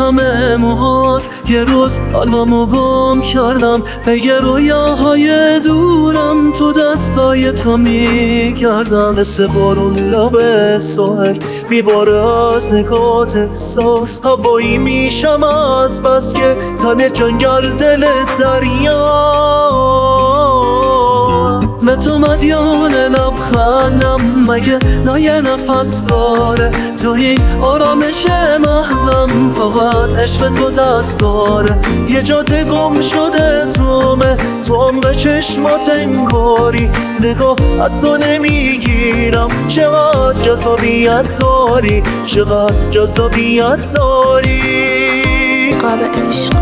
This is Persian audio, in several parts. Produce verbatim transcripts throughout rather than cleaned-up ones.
همه موهات یه روز حالمو گم کردم، به رویاهای دورم تو دستای تو میگردم. مثل بارون لب ساحل میباره از نگات صاف، هوایی میشم از بس که تن جنگل دل دریا. به تو مدیون لبخندم مگه نایه نفس داره، تو این آرامش محضم فقط عشق تو دست داره. یه جاده گم شده تومه تو عمق چشمات انگاری، نگاه از تو نمیگیرم چقدر جذابیت داری، چقدر جذابیت داری. قاب عشق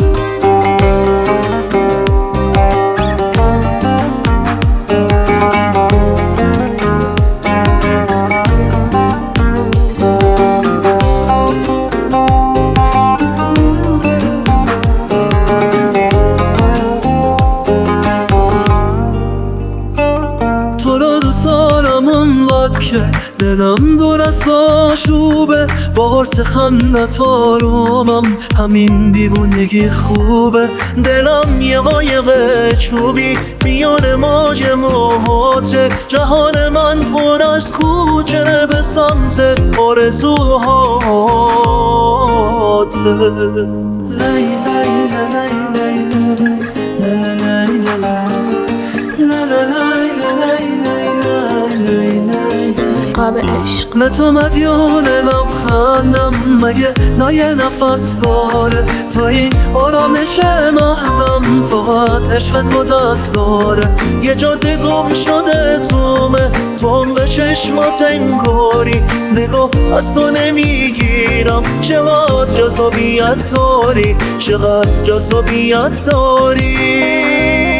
که دلم دور از آشوبه، با قرص خندت آرومم همین دیوونگی خوبه. دلم یه قایق چوبی میان موج موهاته، جهان من پر از کوچه به سمت آرزوهاته. قاب عشق به تو مدیون لبخندم مگه نایه نفس داره، تو این آرامش محضم فقط عشق تو دست داره. یه جاده گم شده تومه تو عمق چشمات انگاری، نگاه از تو نمیگیرم چقدر جذابیت داری، چقدر جذابیت داری.